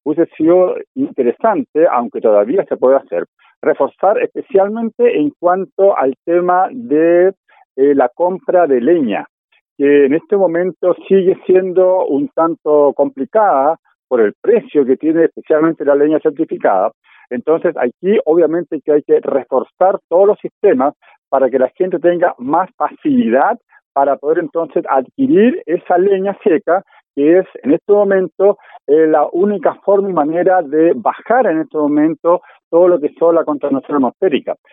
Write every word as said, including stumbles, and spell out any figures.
hubiese sido interesante, aunque todavía se puede hacer, reforzar especialmente en cuanto al tema de eh, la compra de leña, que en este momento sigue siendo un tanto complicada por el precio que tiene especialmente la leña certificada. Entonces aquí obviamente que hay que reforzar todos los sistemas para que la gente tenga más facilidad para poder entonces adquirir esa leña seca, que es en este momento eh, la única forma y manera de bajar en este momento todo lo que son la contaminación atmosférica.